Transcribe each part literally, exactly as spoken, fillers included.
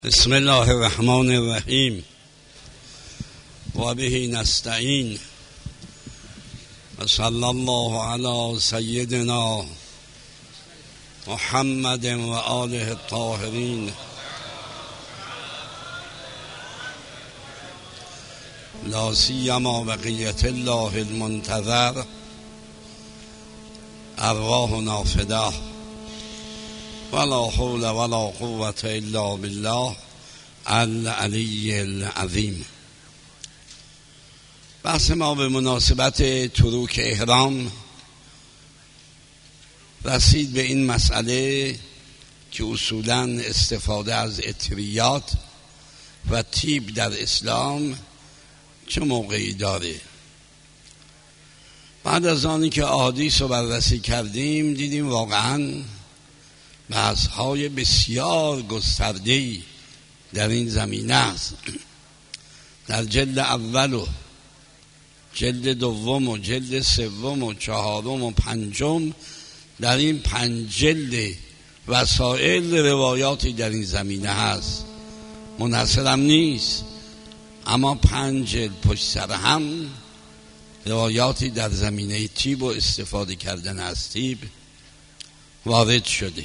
بسم الله الرحمن الرحیم و به نستعین و صلی الله علی سیدنا محمد و آله الطاهرین لا سیما بقیت الله المنتظر ارواحنا فداه ولا حول ولا قوة الا بالله العلی العظیم. بحث ما به مناسبت تروک احرام رسید به این مسئله که اصولاً استفاده از عطریات و طیب در اسلام چه موقعی داره. بعد از آنی که احادیث رو بررسی کردیم دیدیم واقعاً بحث‌های بسیار گسترده‌ای در این زمینه است. در جلد اول و جلد دوم و جلد سوم و چهارم و پنجم، در این پنج جلد وسائل روایاتی در این زمینه هست، منحصرم نیست، اما پنج جلد پشت سر هم روایاتی در زمینه طیب و استفاده کردن از طیب وارد شده.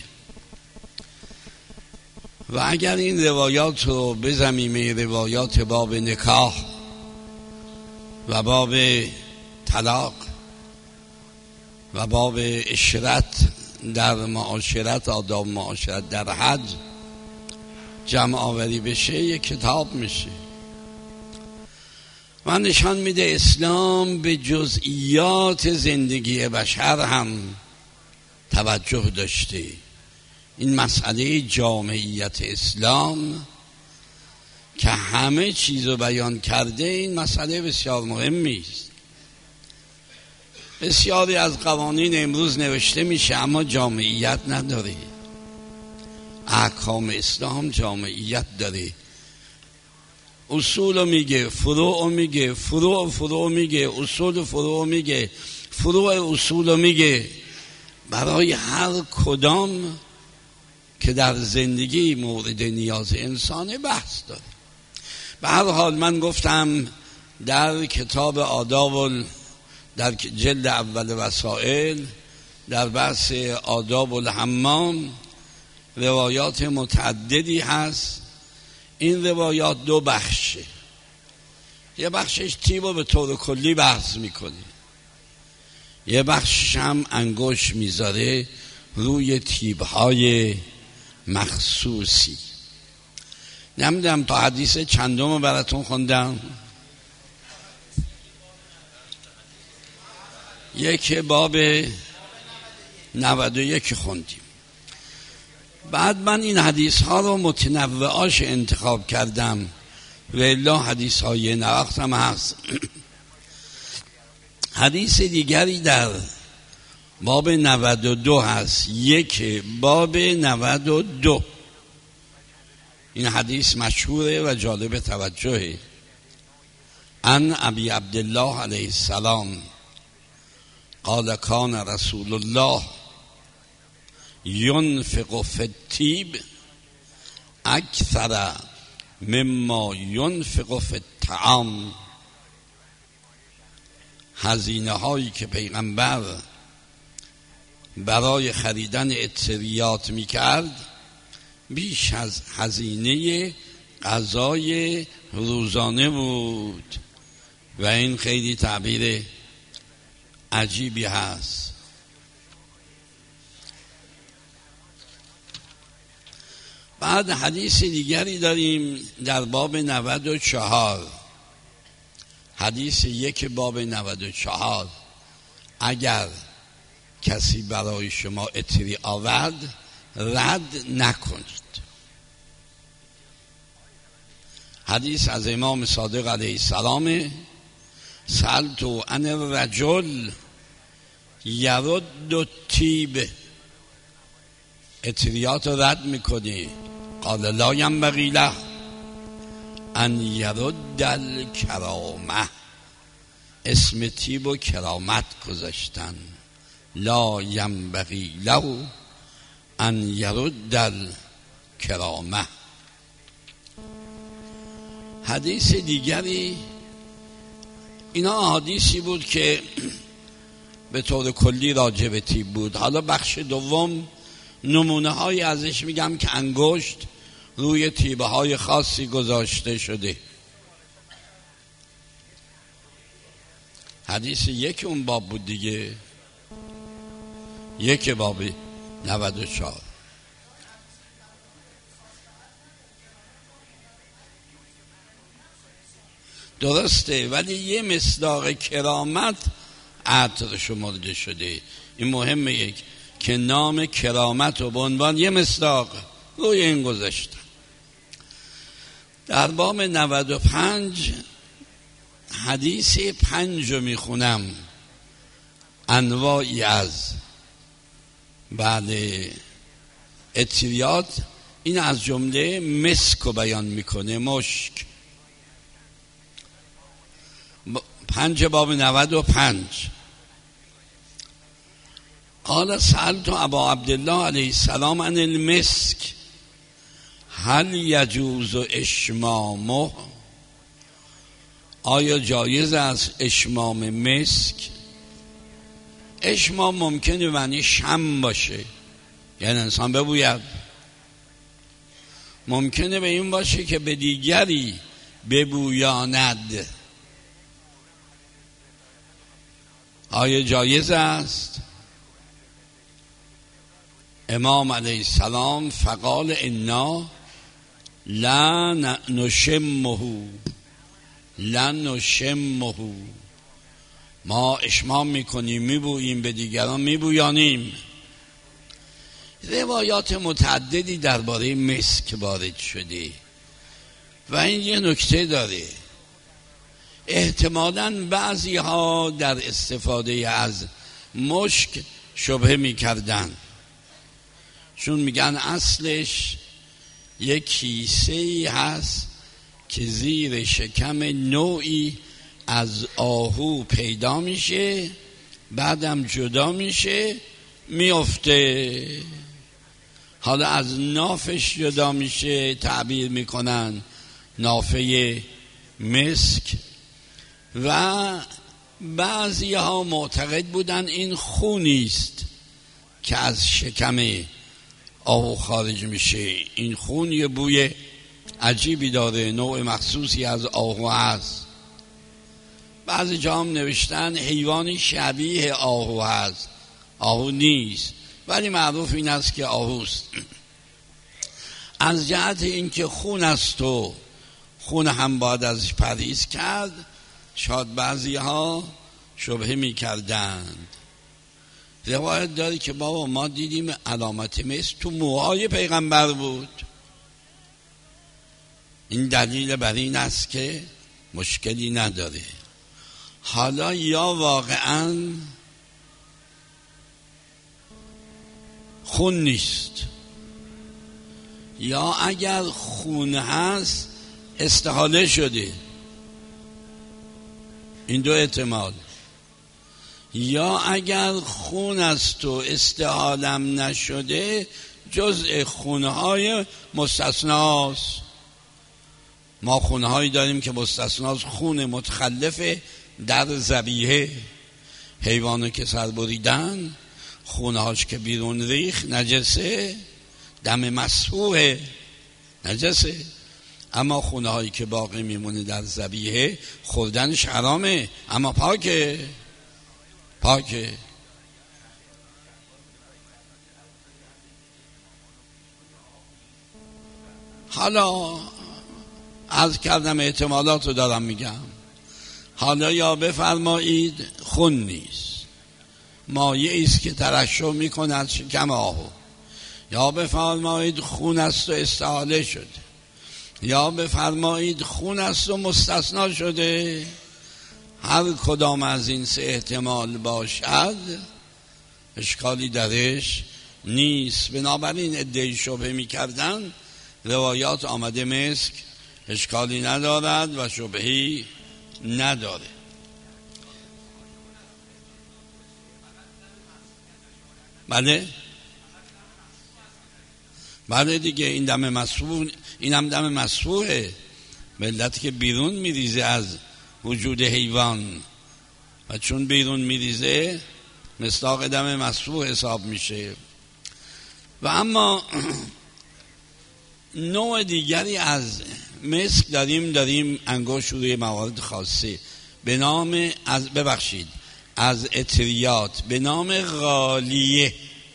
و اگر این روایات رو بزنیم روایات باب نکاح و باب طلاق و باب اشرت در معاشرت، آداب معاشرت در حج جمع آوری بشه، یک کتاب میشه و نشان میده اسلام به جزئیات زندگی بشر هم توجه داشته. این مسئله جامعیت اسلام که همه چیز رو بیان کرده، این مسئله بسیار مهمی است. بسیاری از قوانین امروز نوشته میشه اما جامعیت نداره. احکام اسلام جامعیت داره، اصول میگه، فروع میگه، فروع فروع میگه، اصول فروع میگه، فروع اصول میگه، برای هر کدام که در زندگی مورد نیاز انسانه بحث داره. به هر حال من گفتم در کتاب آداب، در جلد اول وسائل، در بحث آداب الحمام روایات متعددی هست. این روایات دو بخشه. یه بخشش طیب رو به طور کلی بحث میکنه، یه بخشش هم انگوش میذاره روی طیب‌های مخصوصی. نمیدونم تا حدیث چندم رو براتون خوندم. یک باب نود و یک خوندیم. بعد من این حدیث ها رو متنوعاش انتخاب کردم و الا حدیث های نوقت هم هست. حدیث دیگری در باب نود و دو هست، یک باب نود و دو. این حدیث مشهوره و جالب توجهه. عن ابی عبدالله علیه السلام قال کان رسول الله ينفق في الطيب اکثر مما ينفق في الطعام. هزینه هایی که پیغمبر برای خریدن عطریات میکرد بیش از هزینه غذای روزانه بود و این خیلی تعبیر عجیبی هست. بعد حدیث دیگری داریم در باب نود و چهار، حدیث یک باب نود و چهار. اگر کسی برای شما عطری آورد رد نکنید. حدیث از امام صادق علیه السلام سألت عن الرجل یرد الطیب، عطریات رد میکنی؟ قال لا ینبغی له ان یرد الکرامه. اسم طیب و کرامت گذاشتن. لا ینبغی له ان یرد الکرامه. حدیث دیگری، اینا احادیثی بود که به طور کلی راجع به تیب بود. حالا بخش دوم نمونه های ازش میگم که انگشت روی تیبه های خاصی گذاشته شده. حدیث یک اون باب بود دیگه، یک باب نود و چهار. درسته، ولی یه مصداق کرامت عطر شمرده شده. این مهمه، یک که نام کرامت و به عنوان یه مصداق روی این گذاشتن. در باب نود و پنج حدیث پنج رو میخونم، انواعی از بله اطریات، این از جمله مسک رو بیان میکنه، مشک. پنج باب نود و پنج. قال سألت ابا عبدالله علیه السلام عن المسک هل یجوز اشمامه، آیا جایز است اشمام مسک؟ اشمام ممکنه معنی شم باشه، یعنی انسان ببوید. ممکنه به این باشه که به دیگری ببویاند. آیا جایز است؟ امام علیه السلام فقال انا لا نشمه لا نشمه، ما اشمام میکنیم، میبوییم، به دیگران میبویانیم. روایات متعددی درباره مسک وارد شده و این یه نکته داره. احتمالاً بعضی ها در استفاده از مشک شبهه میکردن، چون میگن اصلش یک کیسه‌ای هست که زیر شکم نوعی از آهو پیدا میشه، بعدم جدا میشه میفته. حالا از نافش جدا میشه، تعبیر میکنن نافه مسک. و بعضی ها معتقد بودن این خونیست که از شکم آهو خارج میشه. این خون یه بوی عجیبی داره، نوع مخصوصی از آهو هست. بعضی جا هم نوشتن حیوانی شبیه آهو هست، آهو نیست، ولی معروف این است که آهوست. از جهت اینکه خون است و خون هم باید ازش پرهیز کرد، شاید بعضی ها شبهه می کردند. روایت داره که بابا ما دیدیم علامت مس تو موهای پیغمبر بود. این دلیل بر این است که مشکلی نداره. حالا یا واقعا خون نیست، یا اگر خون هست استحاله شده. این دو احتمال. یا اگر خون است و استحالم نشده جزء خونهای مستثناست. ما خونهایی داریم که مستثناست، خون متخلف در ذبیحه. حیوانو که سر بریدن خونهاش که بیرون ریخ نجسه، دم مسفوحه نجسه. اما خونه هایی که باقی میمونه در ذبیحه خوردنش حرامه، اما پاکه پاکه. حالا عرض کردم احتمالات رو دارم میگم. حالا یا بفرمایید خون نیست، مایعی است که ترشح میکنه از شکم آهو، یا بفرمایید خون است و استحاله شده، یا بفرمایید خون است و مستثنا شده. هر کدام از این سه احتمال باشد اشکالی درش نیست. بنابراین ادعای شبهه میکردن، روایات آمده مسک اشکالی ندارد و شبهی نداره. بله بله دیگه، این دم مسفوح، این هم دم مسفوحه. به علتی که بیرون میریزه از وجود حیوان و چون بیرون میریزه مصداق دم مسفوح حساب میشه. و اما نوع دیگری از مسک داریم داریم انگشت روی موارد خاصه به نام از ببخشید از اطریات به نام غالیه.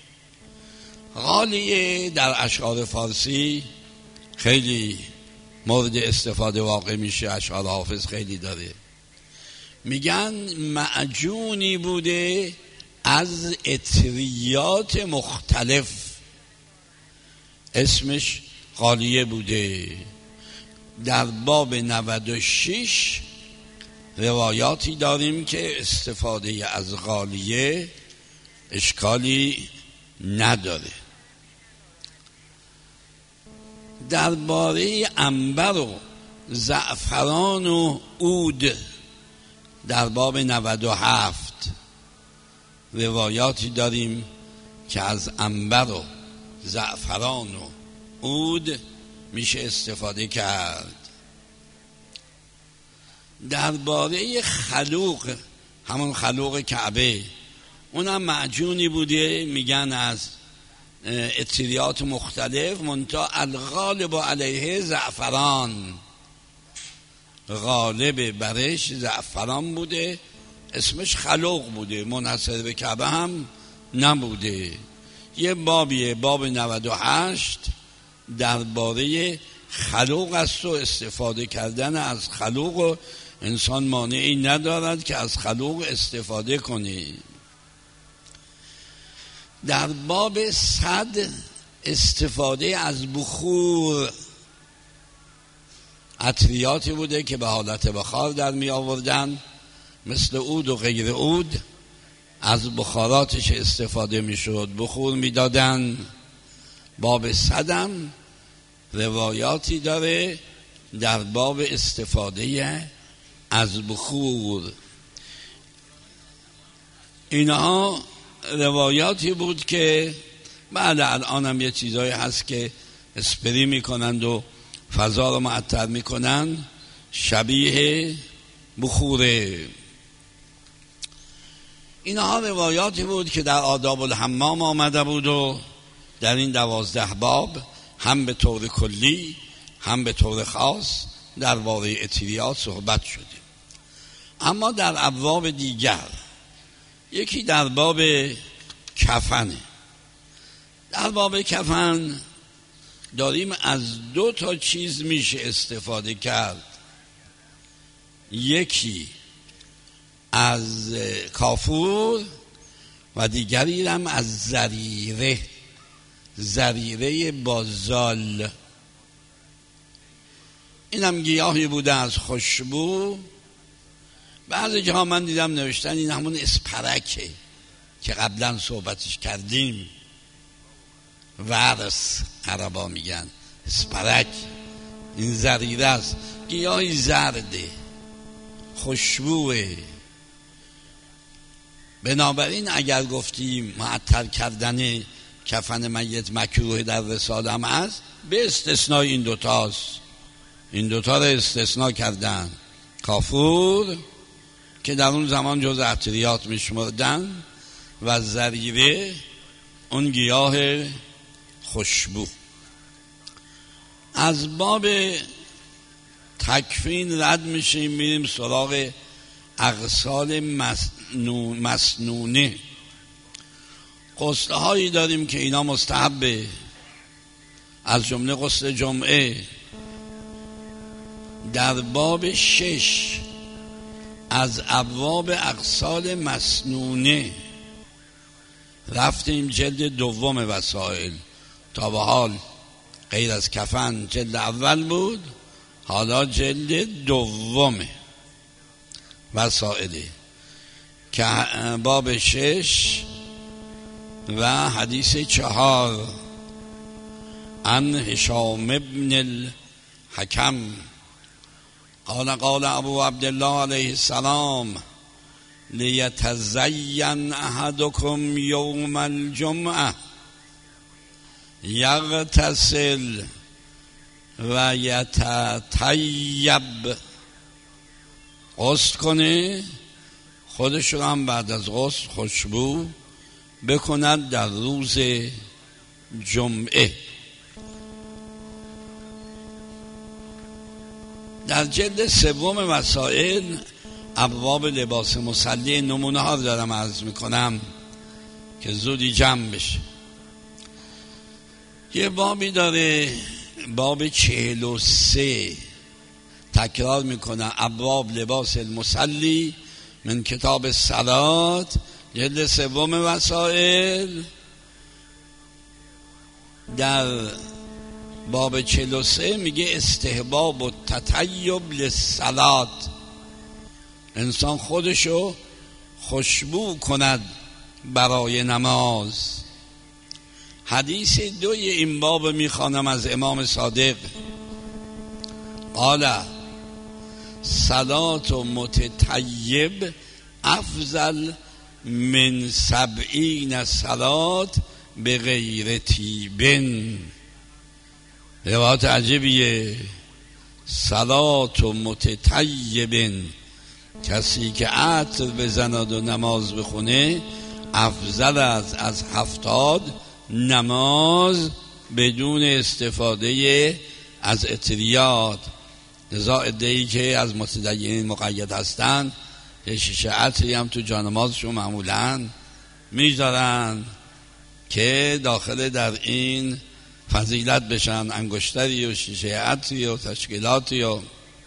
غالیه در اشعار فارسی خیلی مورد استفاده واقع میشه، اشعار حافظ خیلی داره. میگن معجونی بوده از اطریات مختلف، اسمش غالیه بوده. در باب نود و شش روایاتی داریم که استفاده از غالیه اشکالی نداره. درباره عنبر و زعفران و عود در باب نود و هفت روایاتی داریم که از عنبر و زعفران و عود میشه استفاده کرد. درباره خلوق، همون خلوق کعبه، اونم معجونی بوده میگن از اطریات مختلف، منتها الغالب علیه زعفران، غالب برش زعفران بوده، اسمش خلوق بوده، منحصر به کعبه هم نبوده. یه بابیه باب نود و هشت درباره خلوق است و استفاده کردن از خلوق و انسان مانعی ندارد که از خلوق استفاده کنی. در باب صد استفاده از بخور، عطریاتی بوده که به حالت بخار در می آوردن مثل عود و غیر عود، از بخاراتش استفاده می شد، بخور می دادن. باب صدم روایاتی داره در باب استفاده از بخور. اینها روایاتی بود که بعد الان هم یه چیزایی هست که اسپری میکنند و فضا رو معطر میکنن، شبیه بخوره. اینها روایاتی بود که در آداب الحمام آمده بود و در این دوازده باب هم به طور کلی هم به طور خاص درباره اطریات صحبت شده. اما در ابواب دیگر، یکی در باب کفنه. در باب کفن داریم از دو تا چیز میشه استفاده کرد، یکی از کافور و دیگری هم از زریره، زریره بازال. این هم گیاهی بوده از خوشبو. بعضی جاها من دیدم نوشتن این همون اسپرکه که قبلا صحبتش کردیم، ورس عربا میگن اسپرک. این زریره است، گیاهی زرده، خوشبوه. بنابراین اگر گفتیم معطر کردن کفن میت مکروه در رساله هم هست، به استثنای این دوتاست. این دوتا رو استثناء کردن، کافور که در اون زمان جز عطریات میشمردن و زریره اون گیاه خوشبو. از باب تکفین رد میشیم، میریم سراغ اغسال مسنونه. غسل هایی داریم که اینا مستحبه، از جمله غسل جمعه. در باب شش از ابواب اغسال مسنونه رفتیم جلد دوم وسائل. تا به حال غیر از کفن جلد اول بود، حالا جلد دوم وسائل که باب شش و حدیث چهار عن هشام ابن الحکم قال قال ابو عبدالله علیه السلام لیتزین احدکم یوم الجمعه یغتسل و یتطیب، غسل کنه، خودش رو هم بعد از غسل خوشبو بکند در روز جمعه. در جلد سوم وسائل ابواب لباس مصلی نمونه ها دارم عرض میکنم که زودی جمع بشه. یه بابی داره، باب چهل و سه، تکرار میکنه، ابواب لباس المصلی من کتاب الصلات، جلد سوم وسائل. در باب چهل و سه میگه استحباب و تطیب للصلات، انسان خودشو خوشبو کند برای نماز. حدیث دوی این باب میخوانم از امام صادق، قال صلات و متطیب افضل من سبعین صلات به غیر تیبن. روایت عجیبیه. صلات و متطیب، کسی که عطر بزند و نماز بخونه افضل از از هفتاد نماز بدون استفاده از عطریات. لذا عده‌ای که از متدینین مقید هستن یه شیشه عطری هم تو جانمازشون معمولاً میذارن که داخل در این فضیلت بشن، انگشتری و شیشه عطری و تشکیلاتی. و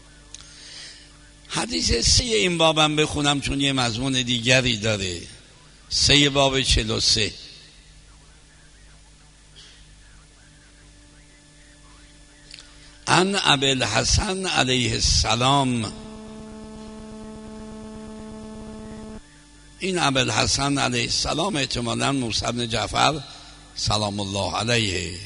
حدیث سی این بابم بخونم چون یه مضمون دیگری داره. سی باب چهل و سه. ان ابی الحسن علیه السلام، این ابی الحسن علیه السلام احتمالاً موسی بن جعفر سلام الله علیه،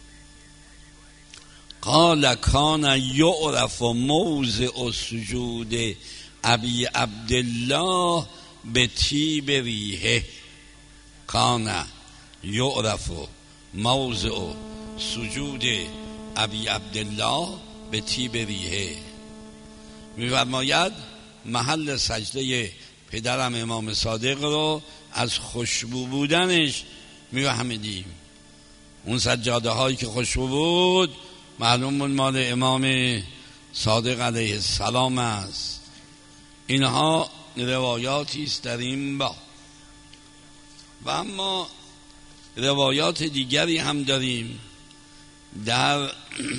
قال کان یعرف موضع سجود ابی عبدالله به طیب ریحه. کان یعرف موضع سجود ابی عبدالله به طیب ریحه، می‌فرماید محل سجده پدرم امام صادق رو از خوشبو بودنش می‌فهمیدیم. اون سجاده هایی که خوشبو بود معلوم بود مال امام صادق علیه السلام است. اینها روایاتی است در این باب. و اما روایات دیگری هم داریم. در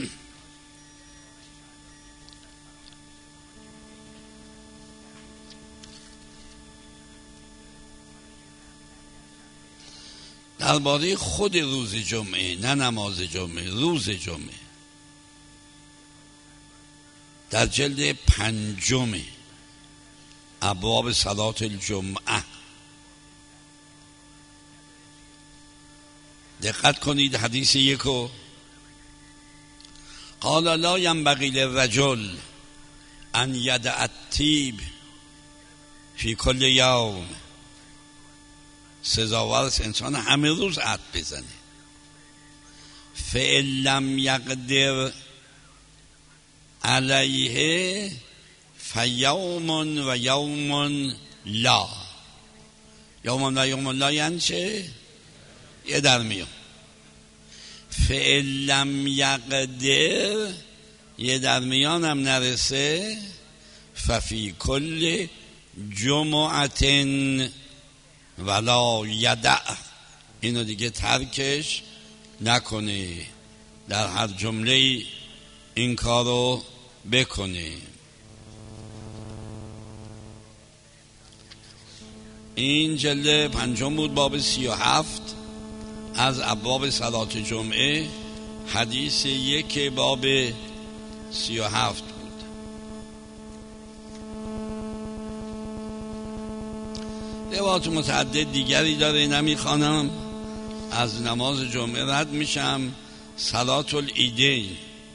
درباره خود روز جمعه، نه نماز جمعه، روز جمعه، در جلد پنجم ابواب صلات الجمعه دقت کنید. حدیث یکو، قال لا ینبغی للرجل ان یدع الطیب فی کل یوم، سزاوار است انسان همه روز عطر بزنه. فإن لم یقدر علیه فیوم و یوم لا. یوم و یوم لا یعنی چه؟ یه در میان. فإن لم یقدر، یه در میان هم نرسه، ففی کل جمعت ولا یدع، اینو دیگه ترکش نکنه، در هر جمله این کارو بکنه. این جلد پنجم بود، باب سی و هفت از ابواب صلات جمعه. حدیث یک باب سی و هفت بود. روایات متعدد دیگری داره، نمیخوانم، از نماز جمعه رد میشم. صلات العیدین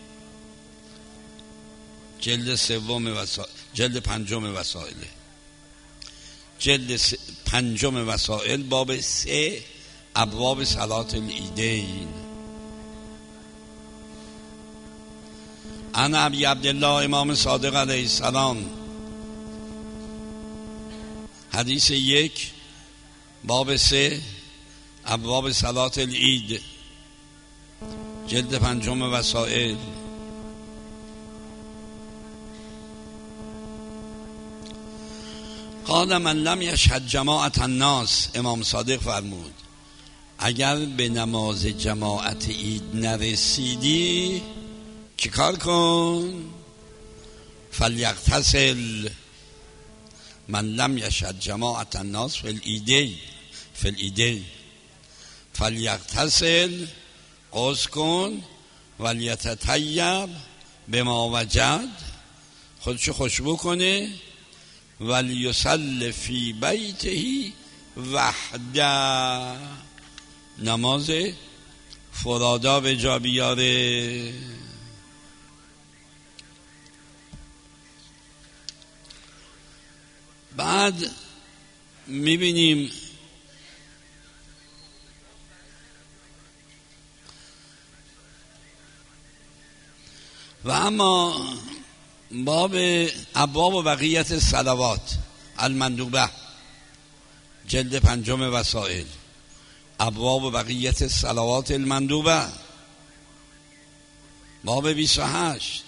جلد سوم وسائل، جلد پنجم وسائل، جلد س... پنجم وسائل باب سه ابواب صلات العیدین. عن ابی عبدالله امام صادق علیه السلام. حدیث یک، باب سه، ابواب صلات العید، جلد پنجم وسائل. قال من لم یشهد جماعت الناس، امام صادق فرمود اگر به نماز جماعت عید نرسیدی چی کار کن؟ فلیغتسل. من لم یشهد جماعت الناس فی العیدین فی العیدین فلیغتسل، غسل کن، ولیتطیب بما وجد، خودشو خوشبو کنه، ولیصلی فی بیته وحده، نماز فرادا به جا بیاره. بعد میبینیم و اما باب ابواب و بقیت صلوات المندوبه، جلد پنجم وسائل، ابواب و بقیت صلوات المندوبه، باب بیست و هشت،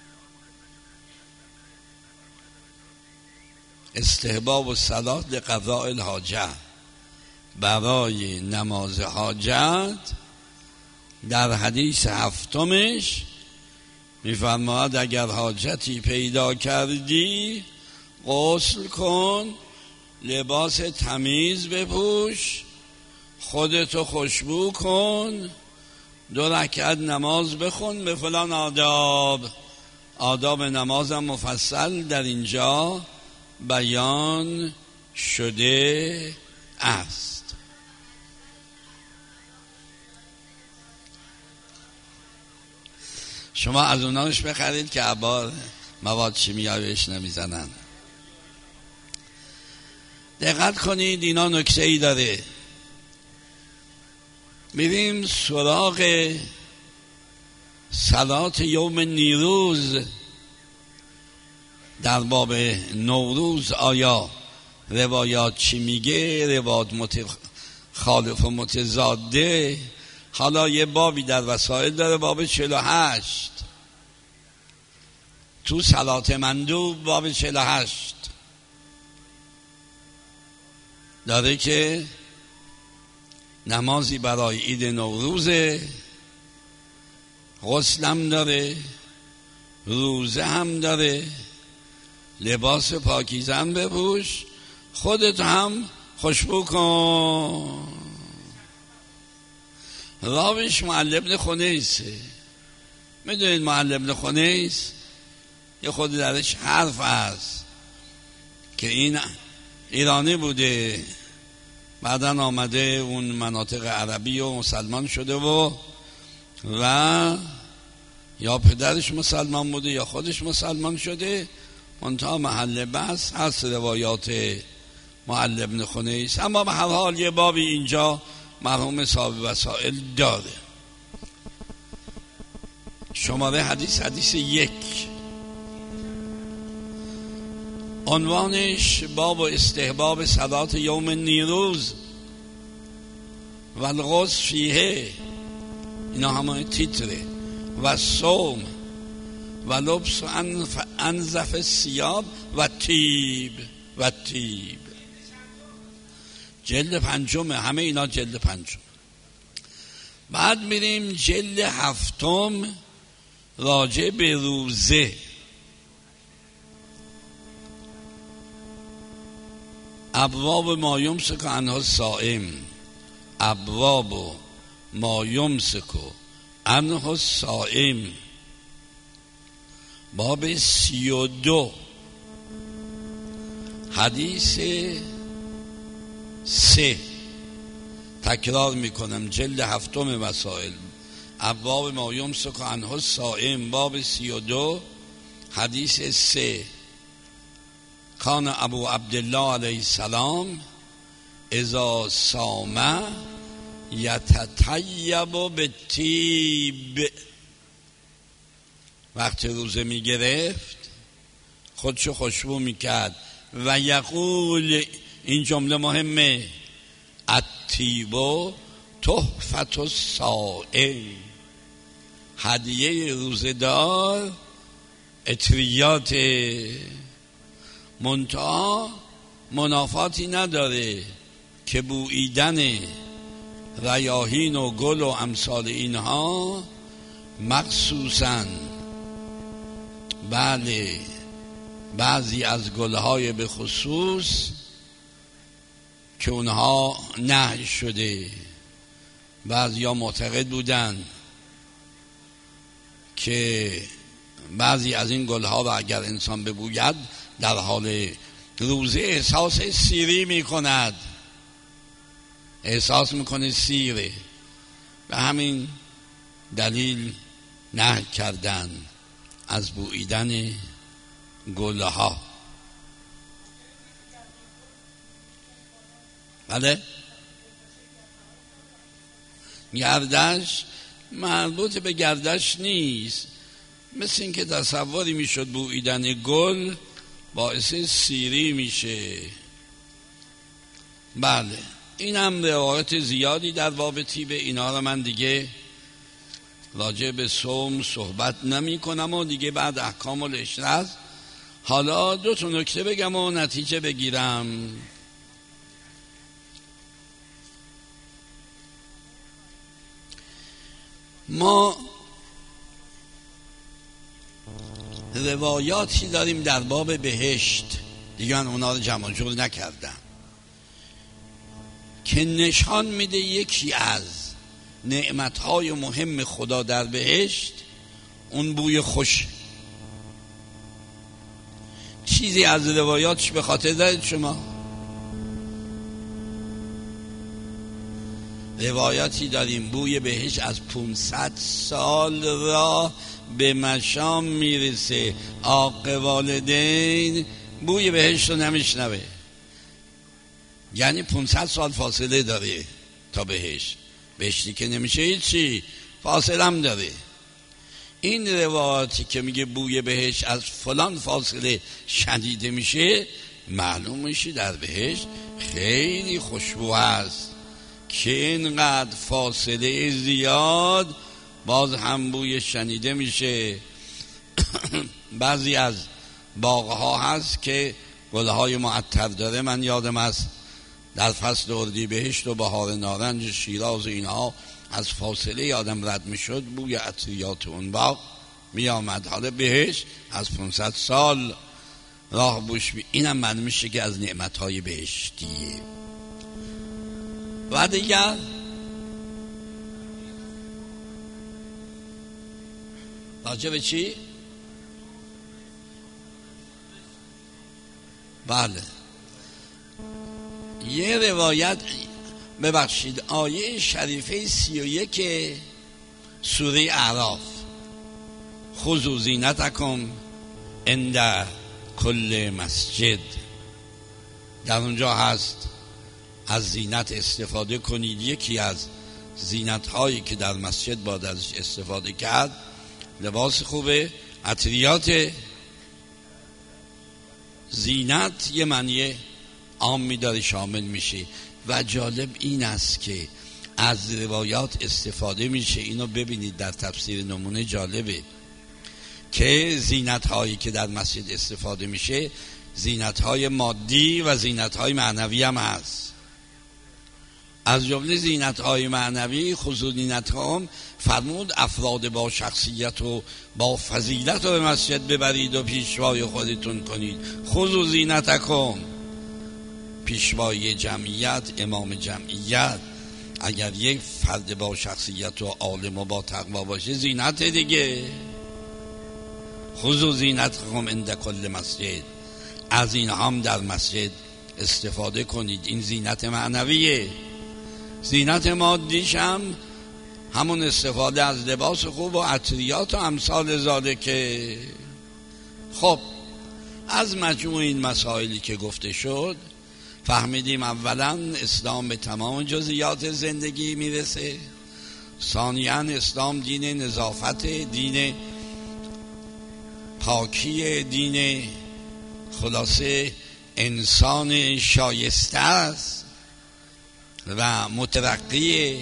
استحباب و صلات لقضاء الحاجه، برای نماز حاجت. در حدیث هفتمش میفرماید اگر حاجتی پیدا کردی غسل کن، لباس تمیز بپوش، خودتو خوشبو کن، دو رکعت نماز بخون به فلان آداب. آداب نمازم مفصل در اینجا بیان شده است. شما از اوناش بخرید که عبار مواد شیمیایی بهش نمیزنن. دقت کنید اینا نکته ای داره. میریم سراغ صلات یوم نیروز در باب نوروز. آیا روایات چی میگه؟ روایات متخالف و متضاده. حالا یه بابی در وسائل داره، باب چهل و هشت، تو صلات مندوب باب چهل و هشت داره که نمازی برای عید نوروزه، غسلم داره، روزه هم داره، لباس پاکیزه هم بپوش، خودت هم خوشبو کن. راویش معلی بن خنیسه. میدونید معلی بن خنیس یه خود درش حرف هست که این ایرانی بوده، بعدن آمده اون مناطق عربی و مسلمان شده و و یا پدرش مسلمان بوده یا خودش مسلمان شده. منتها محل بحث هست روایات معلی بن خنیس. اما به هر حال یه بابی اینجا مرحوم صاحب وسائل داره. شماره حدیث حدیث یک، عنوانش باب استحباب صلات یوم نیروز و الغسل فیه، اینا همه تیتره، و صوم و لبس و انظف الثیاب و تیب و تیب، جلد پنجم، همه اینا جلد پنجم. بعد میریم جلد هفتم راجع به روزه. ابواب ما یمسک عنه الصائم، ابواب ما یمسک عنه الصائم، باب سی و دو، حدیث سه. تکرار میکنم، جلد هفتم وسائل، ابواب ما یمسک عنه الصائم، باب سی و دو، حدیث سه. کان ابو عبدالله علیه السلام اذا صام یتطیب بالطیب. وقتی روزه میگرفت خودشو خوشبو میکرد و یقول، این جمله مهمه، الطیب تحفة الصائم، هدیه روزه‌دار عطریات، منتها منافاتی نداره که بوییدن ریاحین و گل و امثال اینها مخصوصاً بله بعضی از گلهای به خصوص که اونها نهی شده، بعضی ها معتقد بودن که بعضی از این گلها را اگر انسان ببوید در حال روزه احساس سیری میکند، احساس میکنه سیره، به همین دلیل نهی کردن از بوییدن گلها. بله گردش مربوط به گردش نیست، مثل این که تصوری میشد بوییدن گل باعث سیری میشه. بله این هم روایت زیادی در باب طیب، اینا رو من دیگه راجع به صوم صحبت نمی کنم و دیگه بعد احکام العشره. حالا دو تا نکته بگم و نتیجه بگیرم. ما روایاتی داریم در باب بهشت، دیگه من اونا رو جمع جور نکردم، که نشان میده یکی از نعمتهای مهم خدا در بهشت اون بوی خوش. چیزی از روایاتش به خاطر دارید شما؟ روایاتی داریم بوی بهشت از پانصد سال را به مشام میرسه، عاق والدین بوی بهشت رو نمیشنوه، یعنی پانصد سال فاصله داره تا بهشت. بهشتی که نمیشه هیچی، فاصله هم داره. این روایاتی که میگه بوی بهشت از فلان فاصله شنیده میشه، معلوم میشه در بهشت خیلی خوشبو هست که اینقدر فاصله زیاد باز هم بوی شنیده میشه. بعضی از باغها هست که گلهای معطر داره، من یادم است در فصل اردیبهشت و بهار نارنج شیراز اینها از فاصله آدم رد میشد بوی عطریات اون باغ می آمد. حالا بهشت از پانصد سال راه بوش بی. اینم من میشه که از نعمتهای بهشتیه. و دیگر راجع به چی؟ بله یه روایت، ببخشید آیه شریفه سی و یک سوره اعراف، خذوا زینتکم عند کل مسجد، در اونجا هست از زینت استفاده کنید. یکی از زینت هایی که در مسجد باید ازش استفاده کرد لباس خوبه، عطریات. زینت یه معنی عامی داره، شامل میشه. و جالب این است که از روایات استفاده میشه. اینو ببینید در تفسیر نمونه جالبه که زینت هایی که در مسجد استفاده میشه زینت های مادی و زینت های معنوی هم هست. از جمله زینت های معنوی خذوا زینتکم، فرمود افراد با شخصیت و با فضیلت رو به مسجد ببرید و پیشوای خودتون کنید. خذوا زینتکم، پیشوای جمعیت، امام جمعیت. اگر یک فرد با شخصیت و عالم و با تقوا باشه زینت دیگه. خذوا زینتکم عند کل مسجد، از این هم در مسجد استفاده کنید. این زینت معنویه. زینت مادیش هم همون استفاده از لباس خوب و عطریات و امثال زاده. که خب از مجموع این مسائلی که گفته شد فهمیدیم اولا اسلام به تمام جزئیات زندگی میرسه، ثانیاً اسلام دین نظافت، دین پاکی دین، خلاصه انسان شایسته است و مترقی.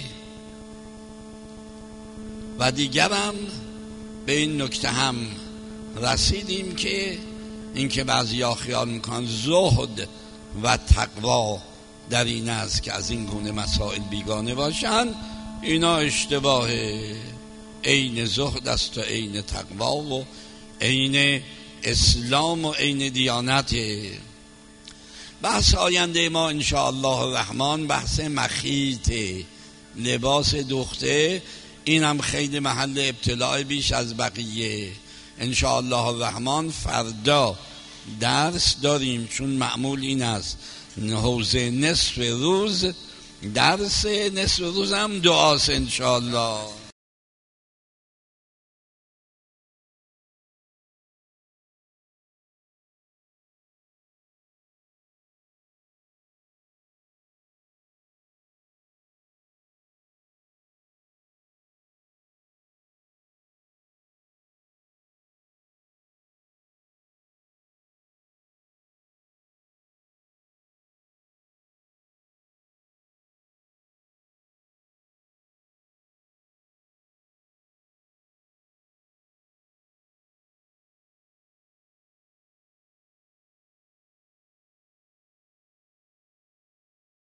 و دیگرم به این نکته هم رسیدیم که اینکه بعضیا خیال میکنن زهد و تقوا در این است که از این گونه مسائل بیگانه باشن، اینا اشتباهه. عین زهد است و عین تقوا و عین اسلام و عین دیانت. بحث آینده ما انشاءالله الرحمن بحث مخیط، لباس دخته. این هم خیلی محل ابتلاع بیش از بقیه. انشاءالله الرحمن فردا درس داریم، چون معمول این است حوزه نصف روز درس، نصف روز هم دعاست انشاءالله.